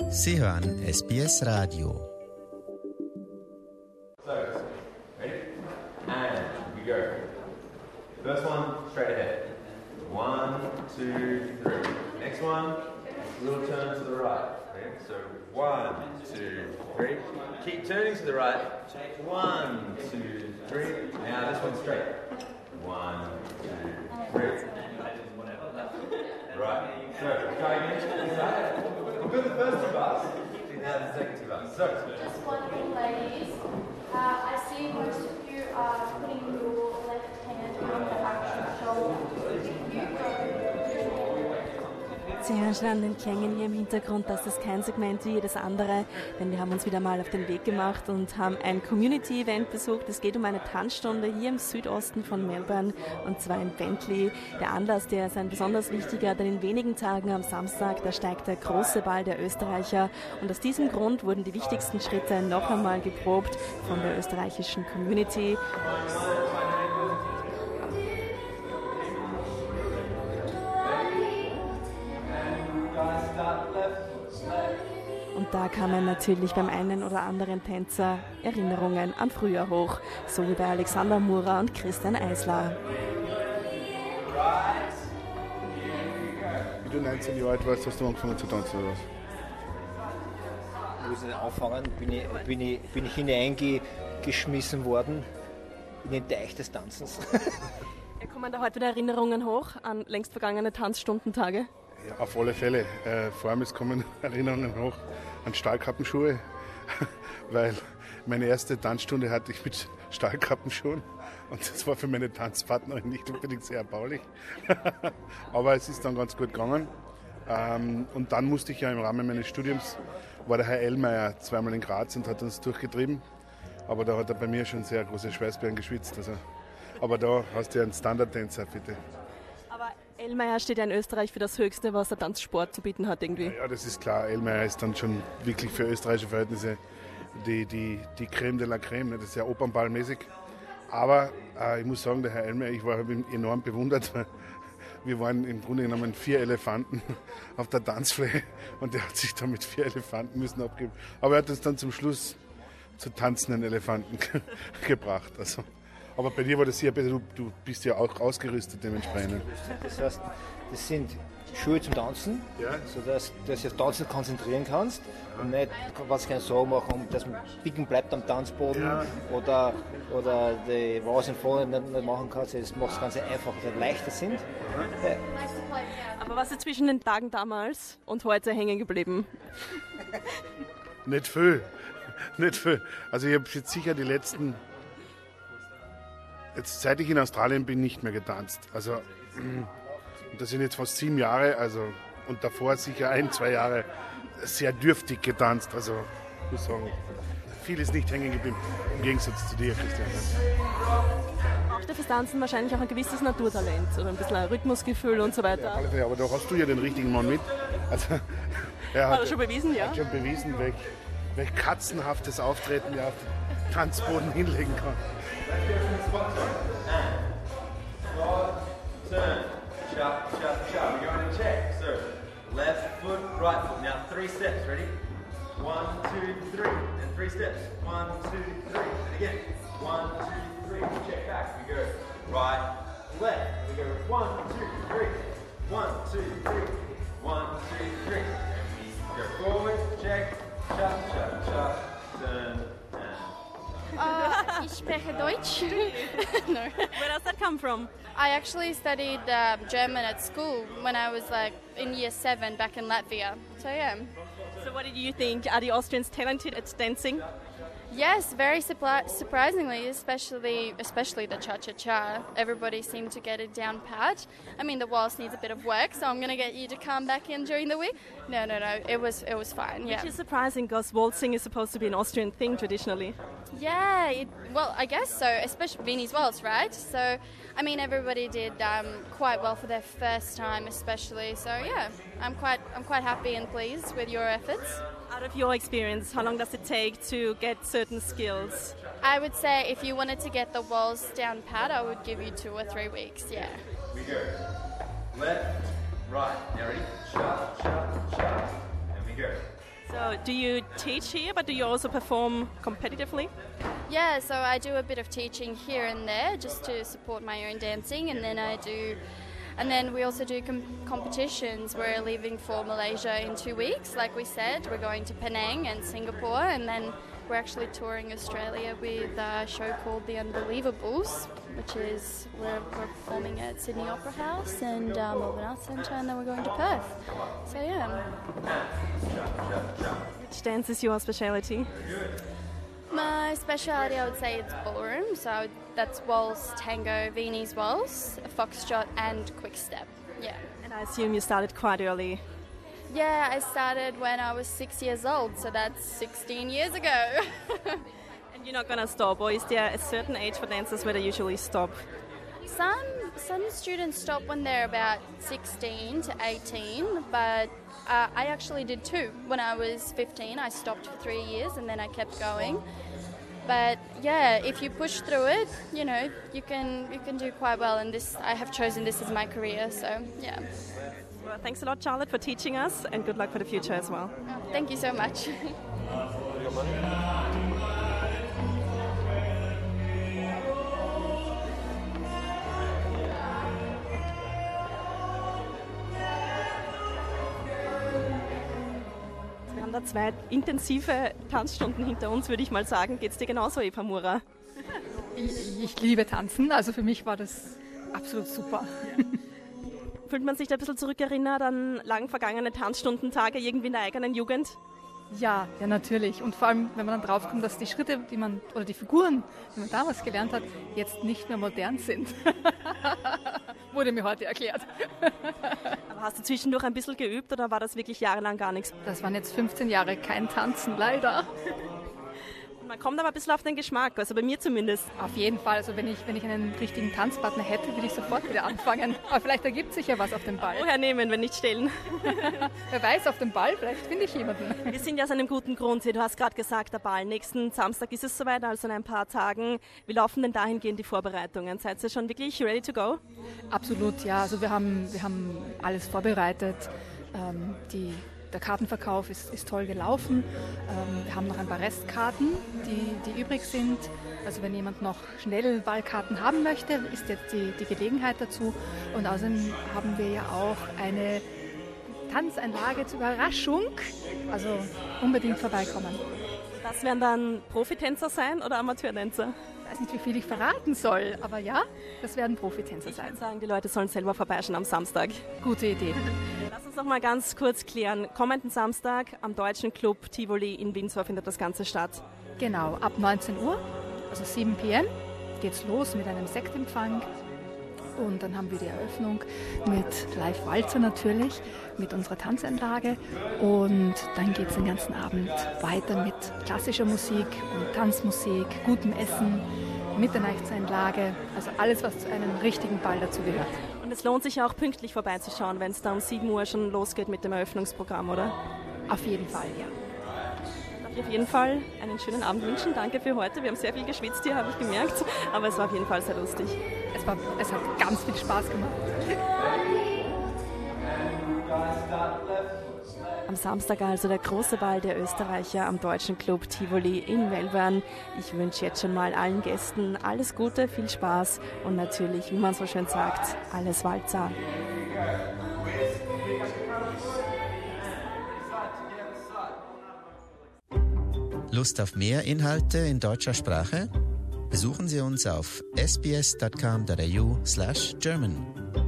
Sie hören SBS Radio. So, ready? And we go. First one, straight ahead. 1, 2, 3. Next one, little turn to the right. Okay? So 1, 2, 3. Keep turning to the right. 1, 2, 3. Now this one straight. 1, 2, 3. Right. So try again. We've got the first two bars. Now the second two bars. So. Just one thing, ladies. I see most of you are putting your left hand on the actual shoulder. If you go. Sie hören schon an den Klängen hier im Hintergrund, das ist kein Segment wie jedes andere, denn wir haben uns wieder mal auf den Weg gemacht und haben ein Community-Event besucht. Es geht um eine Tanzstunde hier im Südosten von Melbourne und zwar in Bentley. Der Anlass, der ist ein besonders wichtiger, denn in wenigen Tagen am Samstag, da steigt der große Ball der Österreicher und aus diesem Grund wurden die wichtigsten Schritte noch einmal geprobt von der österreichischen Community. Und da kamen natürlich beim einen oder anderen Tänzer Erinnerungen an früher hoch, so wie bei Alexander Mura und Christian Eisler. Wie du 19 Jahre alt warst, hast du angefangen zu tanzen, oder was? Wo ich anfangen, bin ich hineingeschmissen worden in den Teich des Tanzens. Kommen da heute wieder Erinnerungen hoch an längst vergangene Tanzstundentage? Ja, auf alle Fälle. Vor allem kommen Erinnerungen hoch an Stahlkappenschuhe, weil meine erste Tanzstunde hatte ich mit Stahlkappenschuhen und das war für meine Tanzpartnerin nicht unbedingt sehr erbaulich. Aber es ist dann ganz gut gegangen. Und dann musste ich ja im Rahmen meines Studiums, war der Herr Ellmeier zweimal in Graz und hat uns durchgetrieben. Aber da hat er bei mir schon sehr große Schweißperlen geschwitzt. Also. Aber da hast du ja einen Standardtänzer, bitte. Aber Ellmeier steht ja in Österreich für das Höchste, was der Tanzsport zu bieten hat irgendwie. Ja, das ist klar. Ellmeier ist dann schon wirklich für österreichische Verhältnisse die Creme de la Creme. Das ist ja opernballmäßig. Aber ich muss sagen, der Herr Ellmeier, ich habe ihn enorm bewundert, weil wir waren im Grunde genommen 4 Elefanten auf der Tanzfläche und der hat sich da mit 4 Elefanten müssen abgeben. Aber er hat uns dann zum Schluss zu tanzenden Elefanten gebracht. Also. Aber bei dir war das sehr besser, du bist ja auch ausgerüstet dementsprechend. Das heißt, das sind Schuhe zum Tanzen, ja, sodass du dich auf Tanzen konzentrieren kannst und nicht, was keine Sorgen machen, dass man biegen bleibt am Tanzboden, ja, oder die Wasen vorne nicht machen kannst. Das macht das Ganze einfach, dass sie leichter sind. Ja. Aber was ist zwischen den Tagen damals und heute hängen geblieben? Nicht viel. Also ich habe jetzt sicher die letzten... Jetzt, seit ich in Australien bin, nicht mehr getanzt. Also, das sind jetzt fast 7 Jahre, also, und davor sicher 1-2 Jahre sehr dürftig getanzt. Also, ich muss sagen, viel ist nicht hängen geblieben, im Gegensatz zu dir, Christian. Braucht ja fürs Tanzen wahrscheinlich auch ein gewisses Naturtalent oder ein bisschen ein Rhythmusgefühl und so weiter. Ja, aber da hast du ja den richtigen Mann mit. Also, hat er schon bewiesen, ja? Hat schon bewiesen, welch katzenhaftes Auftreten er auf den Tanzboden hinlegen kann. Let's go from the spot turn. And turn. Sharp, sharp, sharp. We're going to check. So, left foot, right foot. Now 3 steps. Ready? 1, 2, 3. And 3 steps. 1, 2, 3. And again. 1, 2, 3. Check back. We go right, left. We go 1, 2, 3. 1, 2, 3. 1, 2, 3. And we go forward. Check. Sharp, sharp, sharp. Turn. Ich spreche Deutsch. No. Where does that come from? I actually studied German at school when I was in year 7 back in Latvia. So yeah. So what did you think? Are the Austrians talented at dancing? Yes, very surprisingly, especially the cha-cha-cha. Everybody seemed to get it down pat. I mean, the waltz needs a bit of work, so I'm going to get you to come back in during the week. No, it was fine, yeah. Which is surprising, because waltzing is supposed to be an Austrian thing traditionally. Yeah, well, I guess so, especially Viennese waltz, right? So, I mean, everybody did quite well for their first time, especially. So, yeah, I'm quite happy and pleased with your efforts. Out of your experience, how long does it take to get certain skills? I would say if you wanted to get the waltz down pat, I would give you 2 or 3 weeks, yeah. We go left, right. Now ready? Sharp, sharp, sharp. And we go. So So, do you teach here, but do you also perform competitively? Yeah, so I do a bit of teaching here and there just to support my own dancing, and then we also do competitions. We're leaving for Malaysia in 2 weeks, like we said. We're going to Penang and Singapore, and then we're actually touring Australia with a show called The Unbelievables, which is we're performing at Sydney Opera House and Melbourne Arts Centre, and then we're going to Perth. So yeah. Which dance is your speciality? My speciality, I would say it's ballroom, so that's waltz, tango, Viennese waltz, foxtrot and quick step, yeah. And I assume you started quite early. Yeah, I started when I was 6 years old, so that's 16 years ago. And you're not going to stop, or is there a certain age for dancers where they usually stop? Some students stop when they're about 16 to 18, but I actually did too. When I was 15, I stopped for 3 years and then I kept going. But yeah, if you push through it, you know, you can do quite well. And I have chosen this as my career, so yeah. Well, thanks a lot, Charlotte, for teaching us, and good luck for the future as well. Oh, thank you so much. Wir haben da 2 intensive Tanzstunden hinter uns, würde ich mal sagen. Geht's dir genauso, Eva Mura? Ich liebe Tanzen, also für mich war das absolut super. Fühlt man sich da ein bisschen zurückerinnert an lang vergangene Tanzstundentage irgendwie in der eigenen Jugend? Ja, natürlich. Und vor allem, wenn man dann draufkommt, dass die Schritte, oder die Figuren, die man damals gelernt hat, jetzt nicht mehr modern sind. Wurde mir heute erklärt. Aber hast du zwischendurch ein bisschen geübt oder war das wirklich jahrelang gar nichts? Das waren jetzt 15 Jahre kein Tanzen, leider. Man kommt aber ein bisschen auf den Geschmack, also bei mir zumindest. Auf jeden Fall, also wenn ich einen richtigen Tanzpartner hätte, würde ich sofort wieder anfangen. Aber vielleicht ergibt sich ja was auf dem Ball. Woher nehmen, wenn nicht stellen? Wer weiß, auf dem Ball, vielleicht finde ich jemanden. Wir sind ja aus einem guten Grund hier. Du hast gerade gesagt, der Ball. Nächsten Samstag ist es soweit, also in ein paar Tagen. Wie laufen denn dahingehend die Vorbereitungen? Seid ihr schon wirklich ready to go? Absolut, ja. Also wir haben alles vorbereitet. Der Kartenverkauf ist toll gelaufen. Wir haben noch ein paar Restkarten, die übrig sind. Also wenn jemand noch schnell Ballkarten haben möchte, ist jetzt die Gelegenheit dazu. Und außerdem haben wir ja auch eine Tanzeinlage zur Überraschung. Also unbedingt vorbeikommen. Das werden dann Profitänzer sein oder Amateurtänzer? Ich weiß nicht, wie viel ich verraten soll, aber ja, das werden Profitänzer sein. Ich würde sagen, die Leute sollen selber vorbeischauen am Samstag. Gute Idee. Lass uns noch mal ganz kurz klären. Kommenden Samstag am Deutschen Club Tivoli in Windsor findet das Ganze statt. Genau, ab 19 Uhr, also 7 p.m. geht's los mit einem Sektempfang. Und dann haben wir die Eröffnung mit Live-Walzer natürlich, mit unserer Tanzanlage. Und dann geht es den ganzen Abend weiter mit klassischer Musik und Tanzmusik, gutem Essen, Mitternachtseinlage. Also alles, was zu einem richtigen Ball dazu gehört. Und es lohnt sich auch pünktlich vorbeizuschauen, wenn es da um 7 Uhr schon losgeht mit dem Eröffnungsprogramm, oder? Auf jeden Fall, ja. Ich darf auf jeden Fall einen schönen Abend wünschen. Danke für heute. Wir haben sehr viel geschwitzt hier, habe ich gemerkt. Aber es war auf jeden Fall sehr lustig. Es hat ganz viel Spaß gemacht. Am Samstag also der große Ball der Österreicher am Deutschen Club Tivoli in Melbourne. Ich wünsche jetzt schon mal allen Gästen alles Gute, viel Spaß und natürlich, wie man so schön sagt, alles Walzer. Lust auf mehr Inhalte in deutscher Sprache? Besuchen Sie uns auf sbs.com.au/German.